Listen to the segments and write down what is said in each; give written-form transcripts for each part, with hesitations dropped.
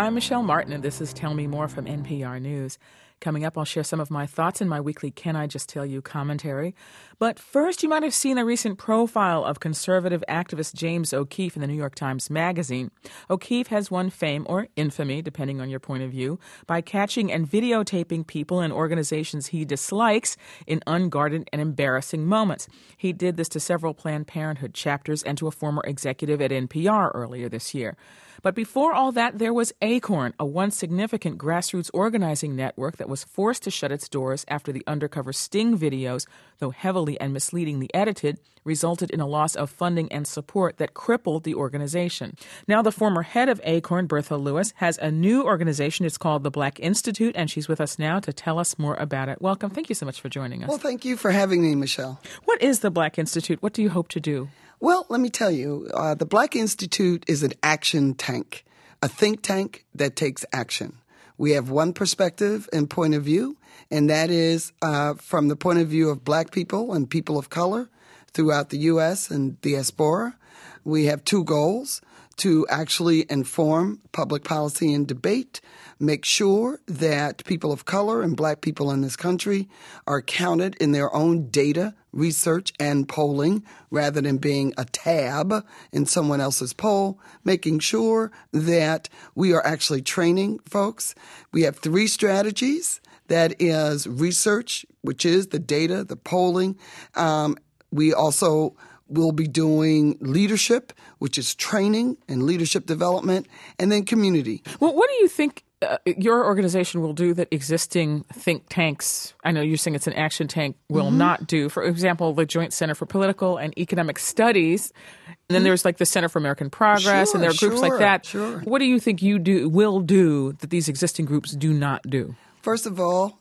I'm Michelle Martin, and this is Tell Me More from NPR News. Coming up, I'll share some of my thoughts in my weekly Can I Just Tell You commentary. But first, you might have seen a recent profile of conservative activist James O'Keefe in the New York Times Magazine. O'Keefe has won fame, or infamy, depending on your point of view, by catching and videotaping people and organizations he dislikes in unguarded and embarrassing moments. He did this to several Planned Parenthood chapters and to a former executive at NPR earlier this year. But before all that, there was ACORN, a once significant grassroots organizing network that was forced to shut its doors after the undercover sting videos, though heavily and misleadingly edited, resulted in a loss of funding and support that crippled the organization. Now the former head of ACORN, Bertha Lewis, has a new organization. It's called the Black Institute, and she's with us now to tell us more about it. Welcome. Thank you so much for joining us. Well, thank you for having me, Michelle. What is the Black Institute? What do you hope to do? Well, let me tell you, the Black Institute is an action tank, a think tank that takes action. We have one perspective and point of view, and that is from the point of view of Black people and people of color throughout the U.S. and diaspora. We have two goals: to actually inform public policy and debate, make sure that people of color and Black people in this country are counted in their own data, research, and polling rather than being a tab in someone else's poll, making sure that we are actually training folks. We have three strategies. That is research, which is the data, the polling. We also will be doing leadership, which is training and leadership development, and then community. Well, what do you think your organization will do that existing think tanks, I know you're saying it's an action tank, will not do? For example, the Joint Center for Political and Economic Studies, and then there's like the Center for American Progress, and there are groups like that. Sure. What do you think you will do that these existing groups do not do? First of all,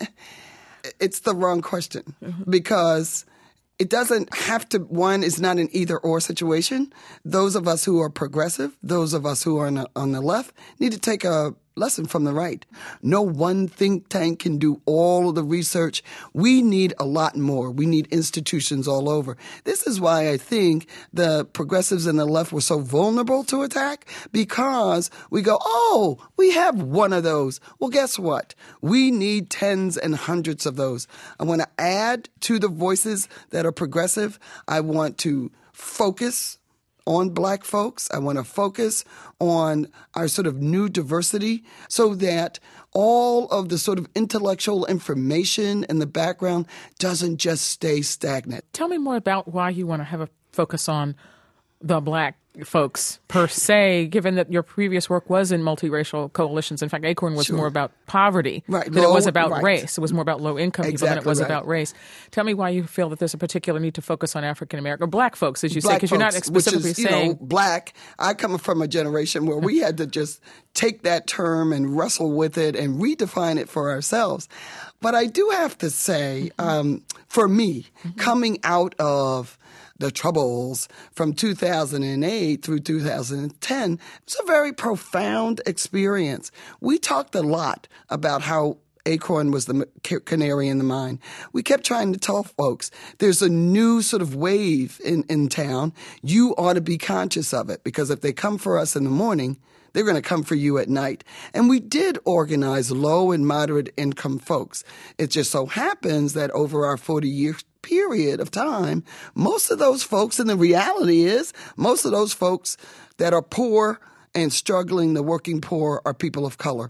it's the wrong question because it doesn't have to, one is not an either or situation. Those of us who are progressive, those of us who are on the left need to take a lesson from the right. No one think tank can do all of the research. We need a lot more. We need institutions all over. This is why I think the progressives and the left were so vulnerable to attack, because we go, oh, we have one of those. Well, guess what? We need tens and hundreds of those. I want to add to the voices that are progressive. I want to focus on Black folks. I want to focus on our sort of new diversity so that all of the sort of intellectual information in the background doesn't just stay stagnant. Tell me more about why you want to have a focus on the Black folks per se, given that your previous work was in multiracial coalitions. In fact, ACORN was more about poverty than it was about race. It was more about low-income people than it was about race. Tell me why you feel that there's a particular need to focus on African-American, or Black folks, as you say, because you're not specifically saying... Black. I come from a generation where we had to just take that term and wrestle with it and redefine it for ourselves. But I do have to say, for me, coming out of the Troubles from 2008 through 2010, it was a very profound experience. We talked a lot about how ACORN was the canary in the mine. We kept trying to tell folks, there's a new sort of wave in town. You ought to be conscious of it, because if they come for us in the morning, they're going to come for you at night. And we did organize low and moderate income folks. It just so happens that over our 40-year period of time, most of those folks, and the reality is most of those folks that are poor and struggling, the working poor, are people of color.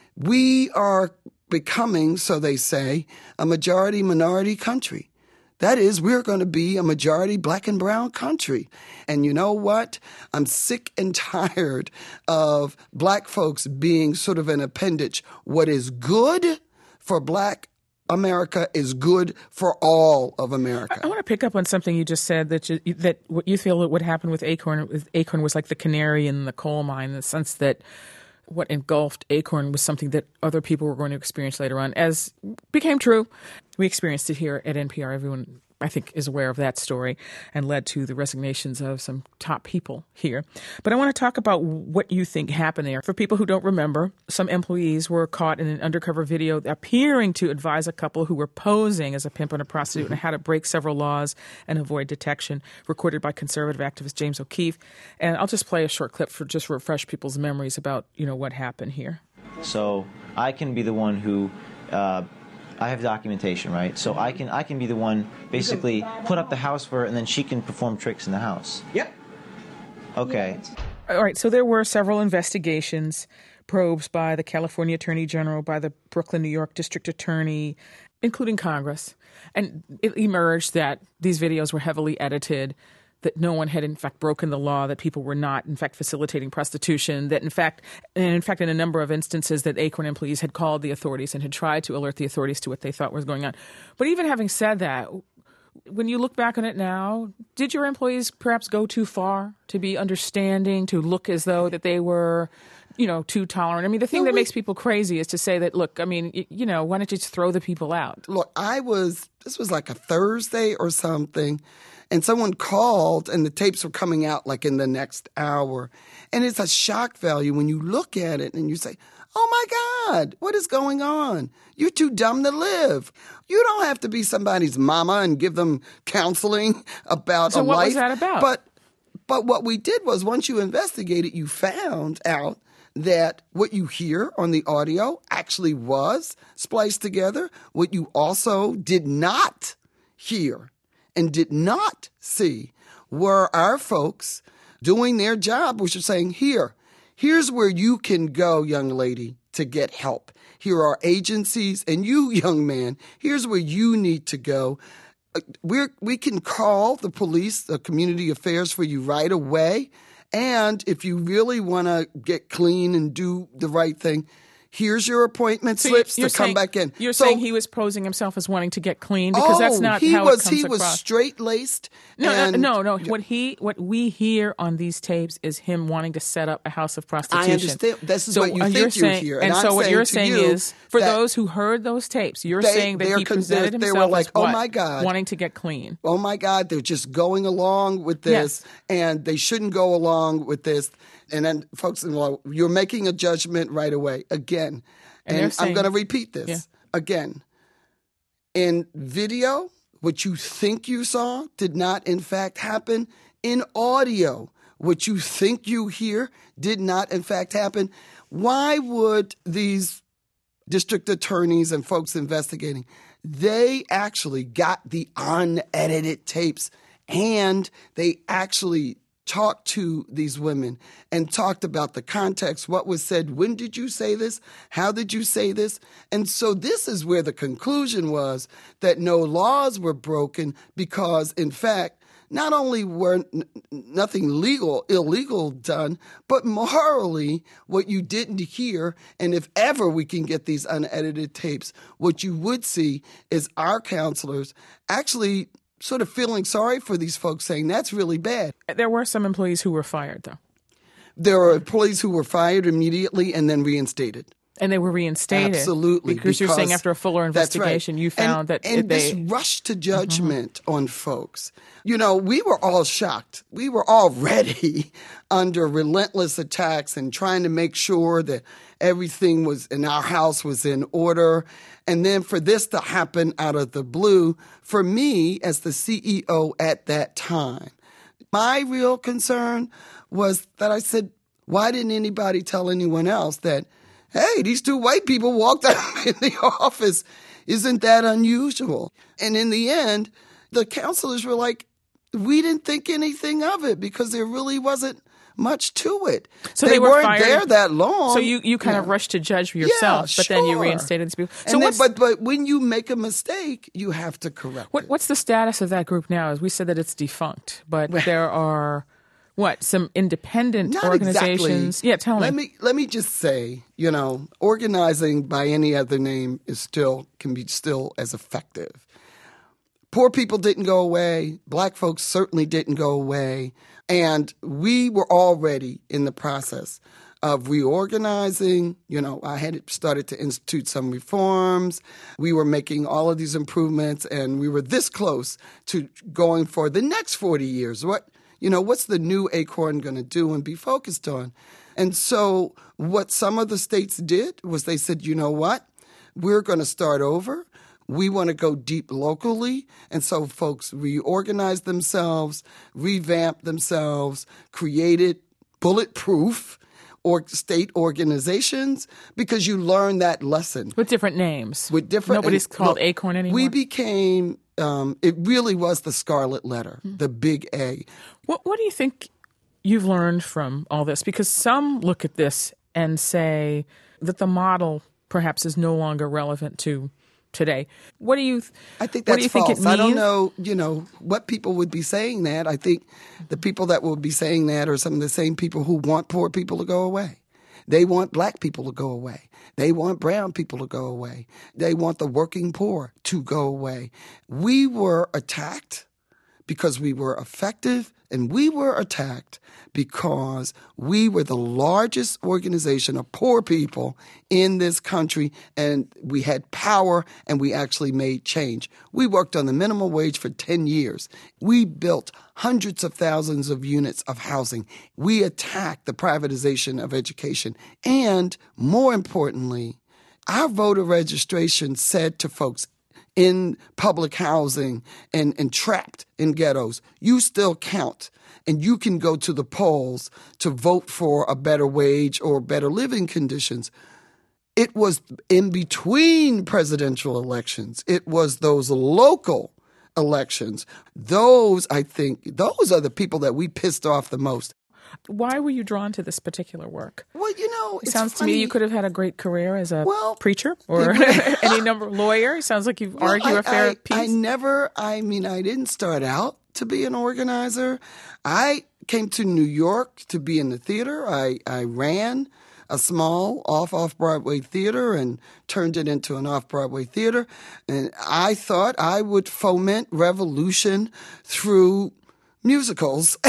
We are becoming, so they say, a majority-minority country. That is, we're going to be a majority Black and brown country. And you know what? I'm sick and tired of Black folks being sort of an appendage. What is good for Black America is good for all of America. I want to pick up on something you just said, that what you feel would happen with ACORN was like the canary in the coal mine, in the sense that what engulfed ACORN was something that other people were going to experience later on, as became true. We experienced it here at NPR. Everyone, I think, is aware of that story and led to the resignations of some top people here. But I want to talk about what you think happened there. For people who don't remember, some employees were caught in an undercover video appearing to advise a couple who were posing as a pimp and a prostitute and how to break several laws and avoid detection, recorded by conservative activist James O'Keefe. And I'll just play a short clip for just refresh people's memories about, what happened here. So I can be the one who... I have documentation, right? So I can be the one basically put up the house for her, and then she can perform tricks in the house. Yep. Okay. All right. So there were several investigations, probes by the California Attorney General, by the Brooklyn, New York District Attorney, including Congress. And it emerged that these videos were heavily edited, that no one had, in fact, broken the law, that people were not, in fact, facilitating prostitution, that, in fact, in a number of instances, that Acorn employees had called the authorities and had tried to alert the authorities to what they thought was going on. But even having said that, when you look back on it now, did your employees perhaps go too far to be understanding, to look as though that they were, too tolerant? I mean, the thing that makes people crazy is to say that, look, I mean, why don't you just throw the people out? Look, this was like a Thursday or something, and someone called and the tapes were coming out like in the next hour. And it's a shock value when you look at it and you say, oh my God, what is going on? You're too dumb to live. You don't have to be somebody's mama and give them counseling about a life. So what was that about? But what we did was, once you investigated, you found out that what you hear on the audio actually was spliced together. What you also did not hear and did not see were our folks doing their job, which is saying, here's where you can go, young lady, to get help. Here are agencies, and you, young man, here's where you need to go. We can call the police, the community affairs for you right away. And if you really want to get clean and do the right thing, here's your appointment slips to come back in. You're saying he was posing himself as wanting to get clean, because that's not how it comes across. He was straight-laced. No. What we hear on these tapes is him wanting to set up a house of prostitution. I understand. This is what you think you hear. And so what you're saying is, for those who heard those tapes, you're saying that he presented himself they were like, as what? oh my God, wanting to get clean. Oh my God, they're just going along with this, and they shouldn't go along with this. And then, folks in law, you're making a judgment right away. Again, and I'm going to repeat this again. In video, what you think you saw did not, in fact, happen. In audio, what you think you hear did not, in fact, happen. Why would these district attorneys and folks investigating, they actually got the unedited tapes, and they actually talked to these women and talked about the context, what was said, when did you say this, how did you say this? And so this is where the conclusion was, that no laws were broken, because, in fact, not only were nothing illegal done, but morally, what you didn't hear, and if ever we can get these unedited tapes, what you would see is our counselors actually sort of feeling sorry for these folks, saying that's really bad. There were some employees who were fired, though. There are employees who were fired immediately and then reinstated. And they were reinstated. Absolutely. Because you're saying after a fuller investigation, right, you found this rush to judgment on folks. We were all shocked. We were already under relentless attacks and trying to make sure that everything was in our house was in order. And then for this to happen out of the blue, for me as the CEO at that time, my real concern was that I said, why didn't anybody tell anyone else that, hey, these two white people walked out in the office. Isn't that unusual? And in the end, the counselors were like, we didn't think anything of it because there really wasn't much to it. So they weren't fired there that long. So you kind of rushed to judge for yourself, but then you reinstated these people. So but when you make a mistake, you have to correct it. What's the status of that group now? As we said that it's defunct, but there are... some independent organizations? Exactly. Yeah, tell me. Let me just say, organizing by any other name can be still as effective. Poor people didn't go away. Black folks certainly didn't go away. And we were already in the process of reorganizing. I had started to institute some reforms. We were making all of these improvements, and we were this close to going for the next 40 years. What's the new ACORN going to do and be focused on? And so what some of the states did was they said, you know what? We're going to start over. We want to go deep locally. And so folks reorganized themselves, revamped themselves, created bulletproof state organizations, because you learn that lesson. With different names. Nobody's called ACORN anymore. We became, it really was the scarlet letter, the big A. What do you think you've learned from all this? Because some look at this and say that the model perhaps is no longer relevant to today. I think that's false. Think it means? I don't know, what people would be saying that. I think the people that will be saying that are some of the same people who want poor people to go away. They want black people to go away. They want brown people to go away. They want the working poor to go away. We were attacked because we were effective, and we were attacked because we were the largest organization of poor people in this country, and we had power, and we actually made change. We worked on the minimum wage for 10 years. We built hundreds of thousands of units of housing. We attacked the privatization of education. And more importantly, our voter registration said to folks in public housing and trapped in ghettos, you still count, and you can go to the polls to vote for a better wage or better living conditions. It was in between presidential elections. It was those local elections. Those are the people that we pissed off the most. Why were you drawn to this particular work? Well, it sounds funny. to me you could have had a great career as a preacher or any number of lawyer. It sounds like you argue a fair piece. I didn't start out to be an organizer. I came to New York to be in the theater. I ran a small off-Broadway theater and turned it into an off-Broadway theater. And I thought I would foment revolution through musicals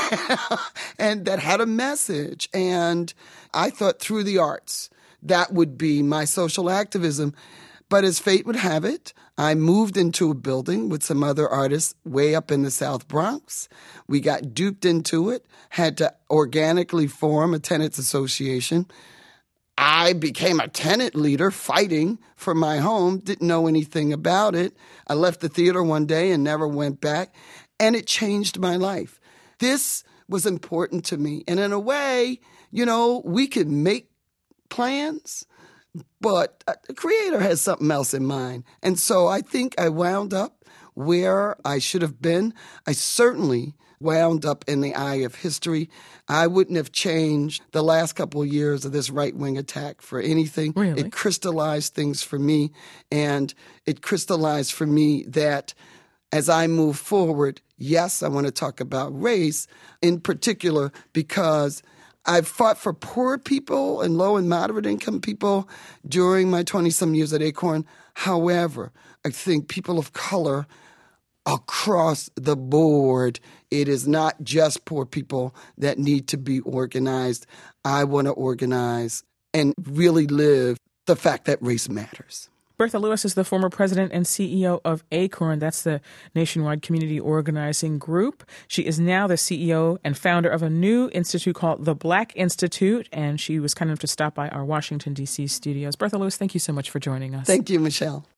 and that had a message. And I thought through the arts, that would be my social activism. But as fate would have it, I moved into a building with some other artists way up in the South Bronx. We got duped into it, had to organically form a tenants association. I became a tenant leader fighting for my home, didn't know anything about it. I left the theater one day and never went back. And it changed my life. This was important to me. And in a way, we can make plans, but the Creator has something else in mind. And so I think I wound up where I should have been. I certainly wound up in the eye of history. I wouldn't have changed the last couple of years of this right-wing attack for anything. Really? It crystallized things for me. And it crystallized for me that as I move forward, yes, I want to talk about race in particular because I've fought for poor people and low and moderate income people during my 20-some years at ACORN. However, I think people of color across the board, it is not just poor people that need to be organized. I want to organize and really live the fact that race matters. Bertha Lewis is the former president and CEO of ACORN. That's the nationwide community organizing group. She is now the CEO and founder of a new institute called the Black Institute, and she was kind enough to stop by our Washington, D.C. studios. Bertha Lewis, thank you so much for joining us. Thank you, Michelle.